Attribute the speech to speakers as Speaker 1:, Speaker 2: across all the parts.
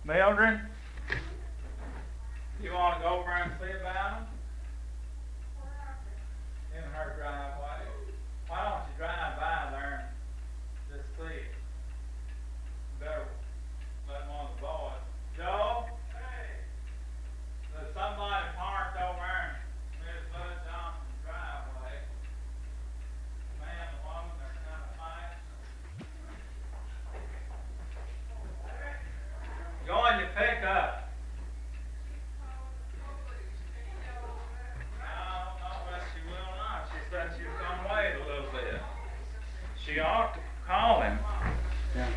Speaker 1: Mildred, you want to go over and see about them? In her driveway. Why don't you drive by there and just see it? Better let one of the boys. Joe? Hey. There's somebody parked over there in Miss Bud Johnson's driveway. The man and woman, they're kind of fighting. Go on your pickup. She ought to call him.
Speaker 2: Yeah.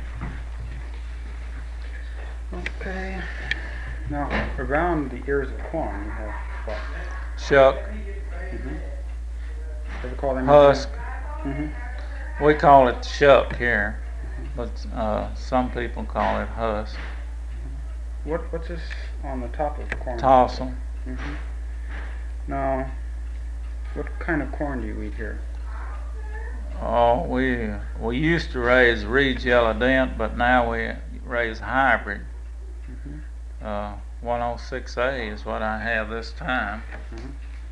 Speaker 2: Okay. Now, around the ears of corn, you have what?
Speaker 1: Shuck.
Speaker 2: Mm-hmm. Ever call them
Speaker 1: Husk.
Speaker 2: Mm-hmm.
Speaker 1: We call it shuck here, but some people call it husk.
Speaker 2: What's this on the top of the corn?
Speaker 1: Tossel.
Speaker 2: Mm-hmm. Now, what kind of corn do you eat here?
Speaker 1: Oh, we used to raise Reed's Yellow Dent, but now we raise hybrid.
Speaker 2: Mm-hmm.
Speaker 1: 106A is what I have this time.
Speaker 2: Mm-hmm.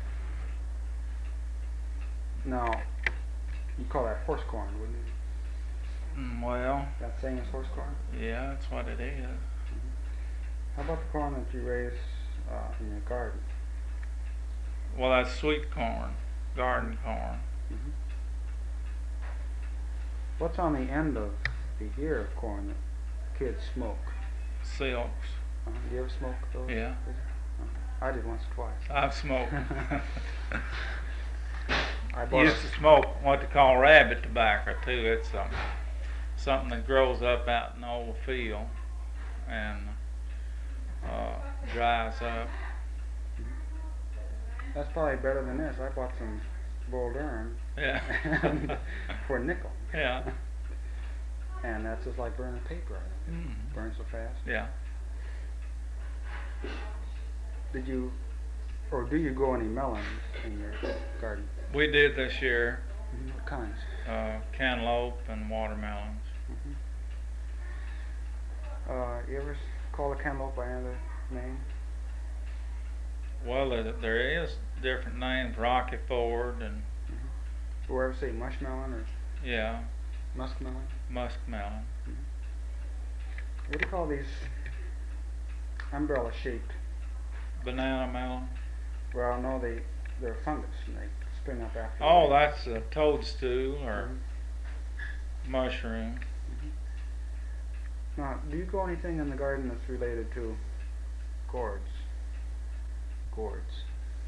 Speaker 2: Now, you call that horse corn, wouldn't you?
Speaker 1: Well,
Speaker 2: That same as horse corn?
Speaker 1: yeah, that's what it is.
Speaker 2: How about the corn that you raise in your garden?
Speaker 1: Well, that's sweet corn, garden corn.
Speaker 2: Mm-hmm. What's on the end of the ear of corn that kids smoke?
Speaker 1: Silks.
Speaker 2: Do you ever smoke those?
Speaker 1: Yeah.
Speaker 2: I did once or twice.
Speaker 1: I've smoked.
Speaker 2: I
Speaker 1: I
Speaker 2: bought
Speaker 1: used to smoke what they call rabbit tobacco too. It's something that grows up out in the old field and dries up.
Speaker 2: That's probably better than this. I bought some Bull Durham
Speaker 1: Yeah.
Speaker 2: for a nickel.
Speaker 1: Yeah.
Speaker 2: And that's just like burning paper. Burns so fast.
Speaker 1: Yeah.
Speaker 2: Did you, or do you grow any melons in your garden?
Speaker 1: We did this year.
Speaker 2: What kinds?
Speaker 1: Cantaloupe and watermelons.
Speaker 2: You ever call a cantaloupe by another name?
Speaker 1: Well, there is different names, Rocky Ford and
Speaker 2: Or ever say mushmelon or
Speaker 1: yeah,
Speaker 2: muskmelon?
Speaker 1: muskmelon.
Speaker 2: What do you call these umbrella-shaped?
Speaker 1: Banana melon.
Speaker 2: Well, no, they're fungus and they spring up after.
Speaker 1: Oh, that's a toadstool or mushroom.
Speaker 2: Now, do you grow anything in the garden that's related to gourds? Gourds.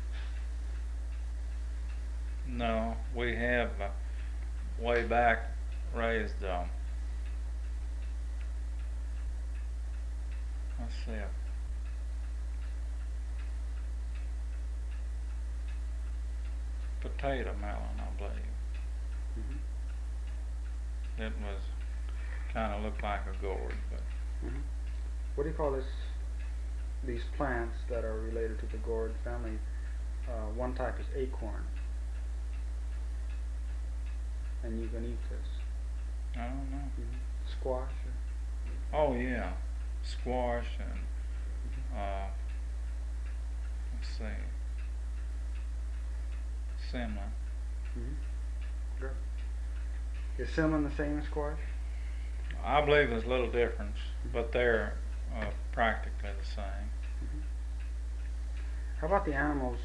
Speaker 1: No, we have way back raised. Let's see. Potato melon, I believe. It was kind of looked like a gourd, but
Speaker 2: What do you call these plants that are related to the gourd family? One type is acorn, and you can eat this.
Speaker 1: I don't know.
Speaker 2: Squash.
Speaker 1: Oh yeah, squash and let's see, cinnamon.
Speaker 2: Good. Is cinnamon the same as squash?
Speaker 1: I believe there's a little difference, but they're practically the same.
Speaker 2: How about the animals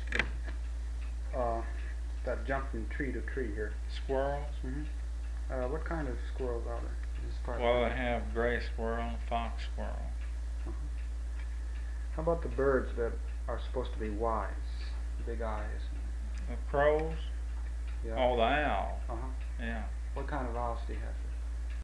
Speaker 2: that jump from tree to tree here?
Speaker 1: Squirrels?
Speaker 2: What kind of squirrels are there?
Speaker 1: Well, they have gray squirrel and fox squirrel.
Speaker 2: How about the birds that are supposed to be wise? Big eyes.
Speaker 1: The crows?
Speaker 2: Yeah.
Speaker 1: Oh, the owl.
Speaker 2: Uh-huh.
Speaker 1: Yeah.
Speaker 2: What kind of owls do you have?